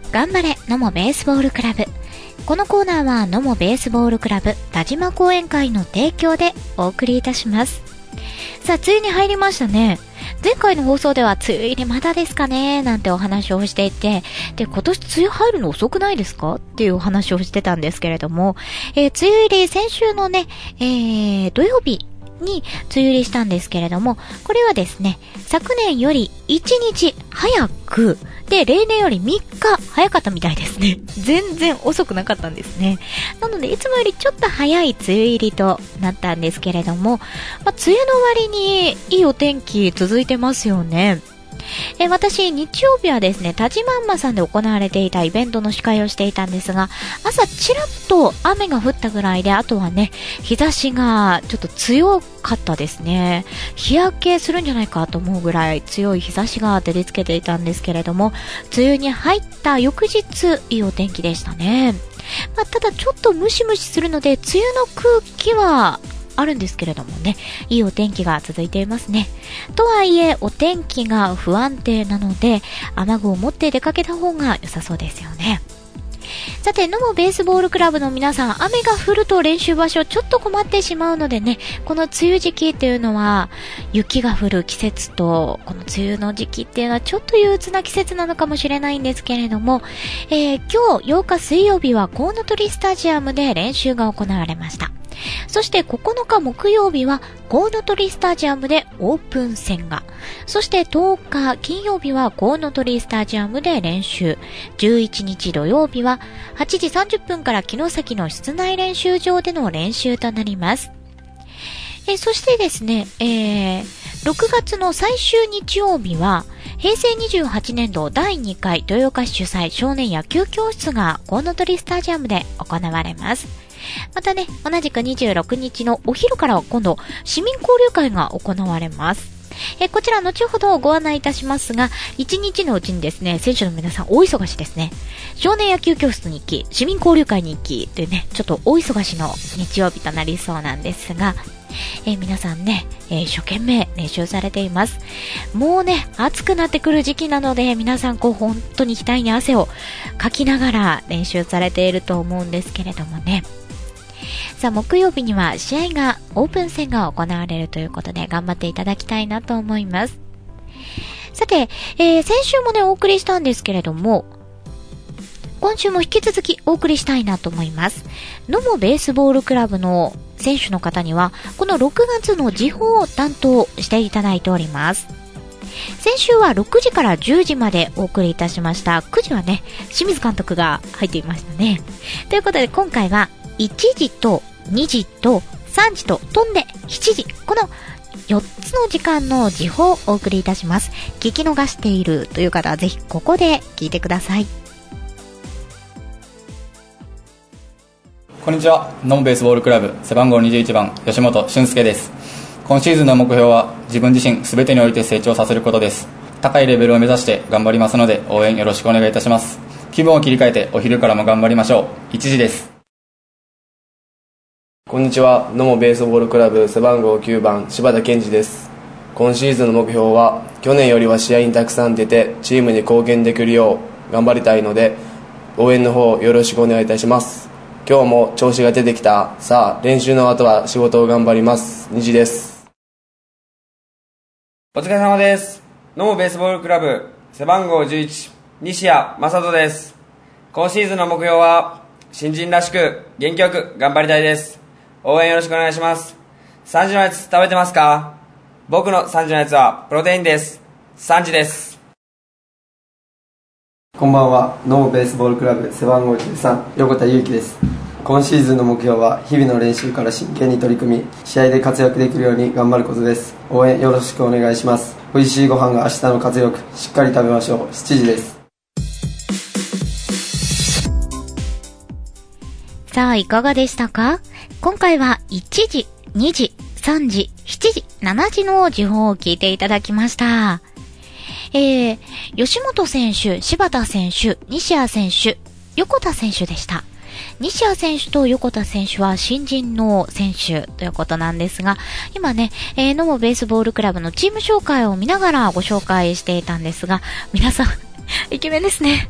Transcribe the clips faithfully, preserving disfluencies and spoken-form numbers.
頑張れ野茂ベースボールクラブ。このコーナーは野茂ベースボールクラブ田島講演会の提供でお送りいたします。さあ、梅雨に入りましたね。前回の放送では梅雨入りまだですかねなんてお話をしていて、で、今年梅雨入るの遅くないですかっていうお話をしてたんですけれども、えー、梅雨入り先週のね、えー、土曜日に梅雨入りしたんですけれども、これはですね、昨年よりいちにち早く、で、例年よりみっか早かったみたいですね。全然遅くなかったんですね。なので、いつもよりちょっと早い梅雨入りとなったんですけれども、まあ、梅雨の割にいいお天気続いてますよね。え私、日曜日はですね、田島んまさんで行われていたイベントの司会をしていたんですが、朝ちらっと雨が降ったぐらいで、あとはね、日差しがちょっと強かったですね。日焼けするんじゃないかと思うぐらい強い日差しが照りつけていたんですけれども、梅雨に入った翌日、いいお天気でしたね。まあ、ただちょっとムシムシするので、梅雨の空気はあるんですけれどもね、いいお天気が続いていますね。とはいえ、お天気が不安定なので、雨具を持って出かけた方が良さそうですよね。さて、野茂ベースボールクラブの皆さん、雨が降ると練習場所ちょっと困ってしまうのでね、この梅雨時期っていうのは、雪が降る季節と、この梅雨の時期っていうのはちょっと憂鬱な季節なのかもしれないんですけれども、えー、今日ようか水曜日はコウノトリスタジアムで練習が行われました。そしてここのか木曜日はコウノトリスタジアムでオープン戦が、そしてとおか金曜日はコウノトリスタジアムで練習、じゅういちにち土曜日ははちじさんじゅっぷんから城崎の室内練習場での練習となります。えそしてですね、えー、ろくがつの最終日曜日は平成にじゅうはちねんどだいにかい豊岡市主催少年野球教室がコウノトリスタジアムで行われます。またね、同じくにじゅうろくにちのお昼からは今度市民交流会が行われます。えこちら後ほどご案内いたしますが、いちにちのうちにですね、選手の皆さん大忙しですね。少年野球教室に行き、市民交流会に行きというね、ちょっと大忙しの日曜日となりそうなんですが、え皆さんね、えー、一生懸命練習されています。もうね、暑くなってくる時期なので、皆さんこう本当に額に汗をかきながら練習されていると思うんですけれどもね。さあ、木曜日には試合が、オープン戦が行われるということで、頑張っていただきたいなと思います。さて、えー、先週もね、お送りしたんですけれども、今週も引き続きお送りしたいなと思います。野茂ベースボールクラブの選手の方には、このろくがつの時報を担当していただいております。先週はろくじからじゅうじまでお送りいたしました。くじはね、清水監督が入っていましたね。ということで今回はいちじとにじとさんじと飛んでしちじ、このよっつの時間の時報をお送りいたします。聞き逃しているという方はぜひここで聞いてください。 こんにちは。野茂ベースボールクラブ背番号にじゅういちばん吉本俊介です。今シーズンの目標は自分自身全てにおいて成長させることです。高いレベルを目指して頑張りますので応援よろしくお願いいたします。気分を切り替えてお昼からも頑張りましょう。いちじです。 こんにちは。野茂ベースボールクラブ背番号きゅうばん柴田健二です。今シーズンの目標は去年よりは試合にたくさん出てチームに貢献できるよう頑張りたいので応援の方よろしくお願いいたします。今日も調子が出てきた。さあ練習の後は仕事を頑張ります。虹です。 お疲れ様です。野茂ベースボールクラブ背番号じゅういち西谷正人です。今シーズンの目標は新人らしく元気よく頑張りたいです。応援よろしくお願いします。さんじのやつ食べてますか？僕のさんじのやつはプロテインです。さんじです。 こんばんは。野茂ベースボールクラブ背番号じゅうさん横田裕樹です。今シーズンの目標は日々の練習から真剣に取り組み試合で活躍できるように頑張ることです。応援よろしくお願いします。美味しいご飯が明日の活力、しっかり食べましょう。しちじです。 さあいかがでしたか？今回はいちじ、にじ、さんじ、しちじ、しちじの時報を聞いていただきました。えー、吉本選手、柴田選手、西谷選手、横田選手でした。西谷選手と横田選手は新人の選手ということなんですが、今ね、えー、野茂ベースボールクラブのチーム紹介を見ながらご紹介していたんですが、皆さんイケメンですね。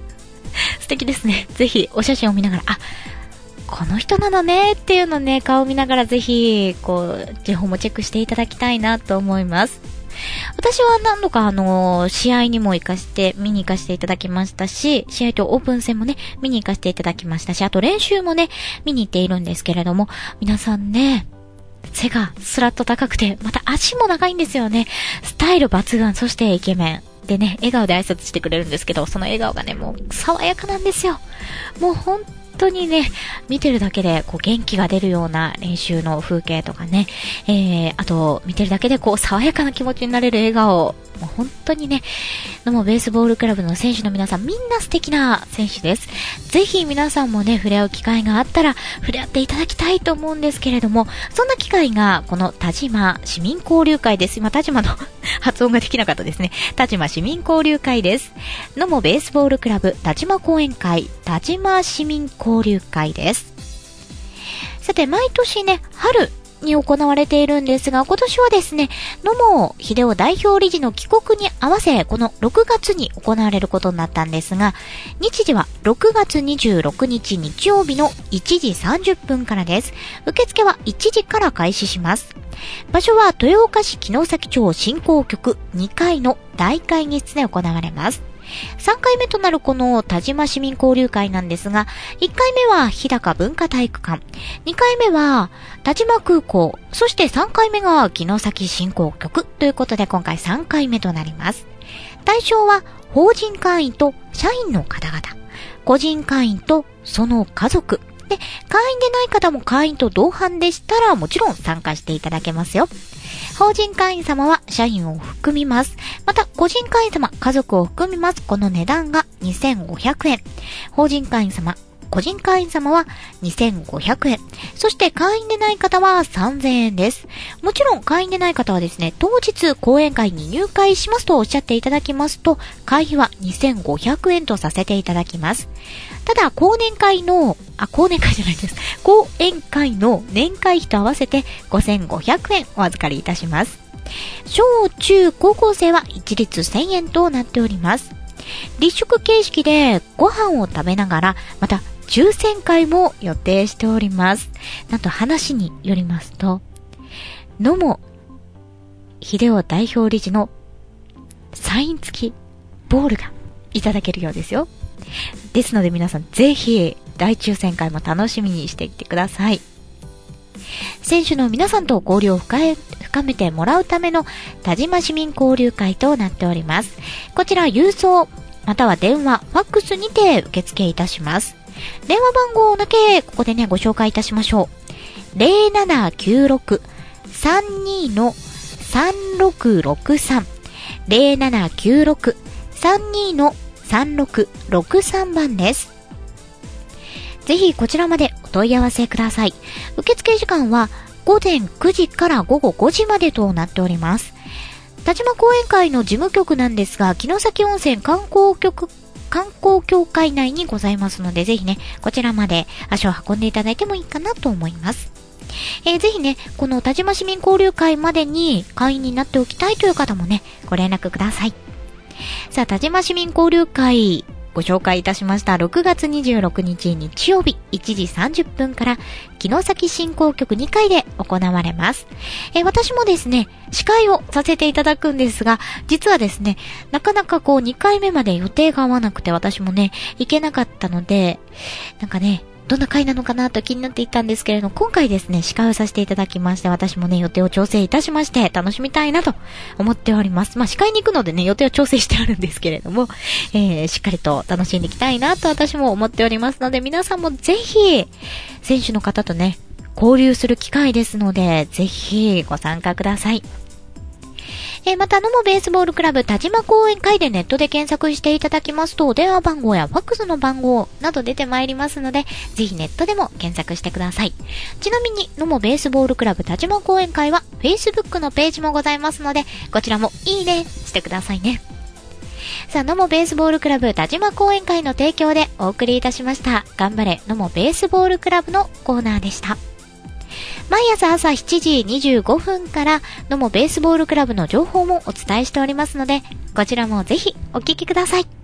素敵ですね。ぜひお写真を見ながら、あ、この人なのねっていうのね、顔を見ながらぜひ、こう、情報もチェックしていただきたいなと思います。私は何度かあの、試合にも行かして、見に行かせていただきましたし、試合とオープン戦もね、見に行かせていただきましたし、あと練習もね、見に行っているんですけれども、皆さんね、背がスラッと高くて、また足も長いんですよね。スタイル抜群、そしてイケメン。でね、笑顔で挨拶してくれるんですけど、その笑顔がね、もう爽やかなんですよ。もう本当にね、見てるだけでこう元気が出るような練習の風景とかね、えー、あと見てるだけでこう爽やかな気持ちになれる笑顔、もう本当にね、野茂ベースボールクラブの選手の皆さんみんな素敵な選手です。ぜひ皆さんもね、触れ合う機会があったら触れ合っていただきたいと思うんですけれども、そんな機会がこの田島市民交流会です。今田島の発音ができなかったですね。田島市民交流会です。野茂ベースボールクラブ田島講演会田島市民交流会です。さて、毎年ね、春に行われているんですが、今年はですね、野茂英雄代表理事の帰国に合わせ、このろくがつに行われることになったんですが、日時はろくがつにじゅうろくにち日曜日のいちじさんじゅっぷんからです。受付はいちじから開始します。場所は豊岡市城崎町振興局にかいの大会議室で行われます。さんかいめとなるこの田島市民交流会なんですが、いっかいめは日高文化体育館、にかいめは田島空港、そしてさんかいめが城崎振興局ということで、今回さんかいめとなります。対象は法人会員と社員の方々、個人会員とその家族で、会員でない方も会員と同伴でしたらもちろん参加していただけますよ。法人会員様は社員を含みます。また、個人会員様、家族を含みます。この値段がにせんごひゃくえん。法人会員様、個人会員様はにせんごひゃくえん。そして会員でない方はさんぜんえんです。もちろん会員でない方はですね、当日講演会に入会しますとおっしゃっていただきますと、会費はにせんごひゃくえんとさせていただきます。ただ、講演会の、あ、講演会じゃないです。講演会の年会費と合わせてごせんごひゃくえんお預かりいたします。小中高校生は一律せんえんとなっております。立食形式でご飯を食べながら、また抽選会も予定しております。なんと話によりますと、野茂英雄代表理事のサイン付きボールがいただけるようですよ。ですので皆さんぜひ大抽選会も楽しみにしていってください。選手の皆さんと交流を深めてもらうための田島市民交流会となっております。こちら郵送または電話、ファックスにて受付いたします。電話番号だけここでねご紹介いたしましょう。 ゼロななきゅうろく さんに さんろくろくさん ゼロななきゅうろく さんに さんろくろくさん 番です。ぜひこちらまでお問い合わせください。受付時間はごぜんくじからごごごじまでとなっております。田島講演会の事務局なんですが、城崎温泉観光局観光協会内にございますので、ぜひねこちらまで足を運んでいただいてもいいかなと思います。えー、ぜひねこの田島市民交流会までに会員になっておきたいという方もねご連絡ください。さあ、田島市民交流会ご紹介いたしましたろくがつにじゅうろくにち日曜日いちじさんじゅっぷんから城崎振興局にかいで行われます。えー、私もですね司会をさせていただくんですが、実はですねなかなかこうにかいめまで予定が合わなくて、私もね行けなかったので、なんかねどんな回なのかなと気になっていたんですけれども、今回ですね司会をさせていただきまして、私もね予定を調整いたしまして楽しみたいなと思っております。まあ司会に行くのでね予定を調整してあるんですけれども、えー、しっかりと楽しんでいきたいなと私も思っておりますので、皆さんもぜひ選手の方とね交流する機会ですので、ぜひご参加ください。えー、また野茂ベースボールクラブ田島講演会でネットで検索していただきますと、電話番号やファックスの番号など出てまいりますので、ぜひネットでも検索してください。ちなみに野茂ベースボールクラブ田島講演会は Facebook のページもございますので、こちらもいいねしてくださいね。さあ、野茂ベースボールクラブ田島講演会の提供でお送りいたしました頑張れ野茂ベースボールクラブのコーナーでした。毎朝朝しちじにじゅうごふんから野茂ベースボールクラブの情報もお伝えしておりますので、こちらもぜひお聞きください。